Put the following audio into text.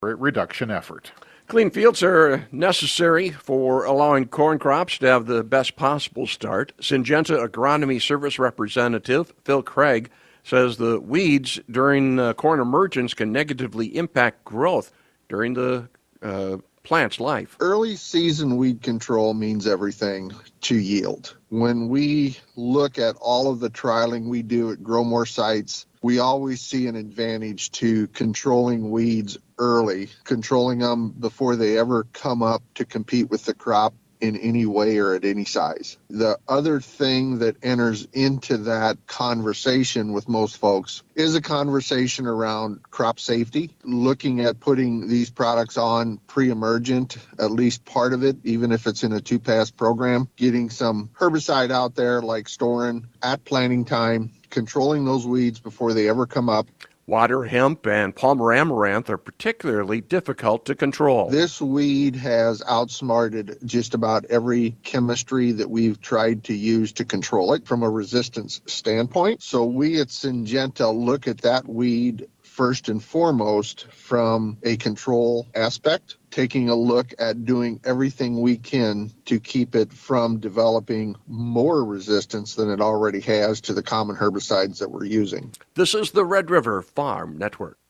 reduction effort. Clean fields are necessary for allowing corn crops to have the best possible start. Syngenta Agronomy Service Representative Phil Craig says the weeds during corn emergence can negatively impact growth during the plant's life. Early season weed control means everything to yield. When we look at all of the trialing we do at Grow More sites, we always see an advantage to controlling weeds early, controlling them before they ever come up to compete with the crop in any way or at any size. The other thing that enters into that conversation with most folks is a conversation around crop safety, looking at putting these products on pre-emergent, at least part of it, even if it's in a 2-pass program, getting some herbicide out there like Storin at planting time, controlling those weeds before they ever come up. Water hemp and Palmer amaranth are particularly difficult to control. This weed has outsmarted just about every chemistry that we've tried to use to control it from a resistance standpoint. So we at Syngenta look at that weed first and foremost from a control aspect, taking a look at doing everything we can to keep it from developing more resistance than it already has to the common herbicides that we're using. This is the Red River Farm Network.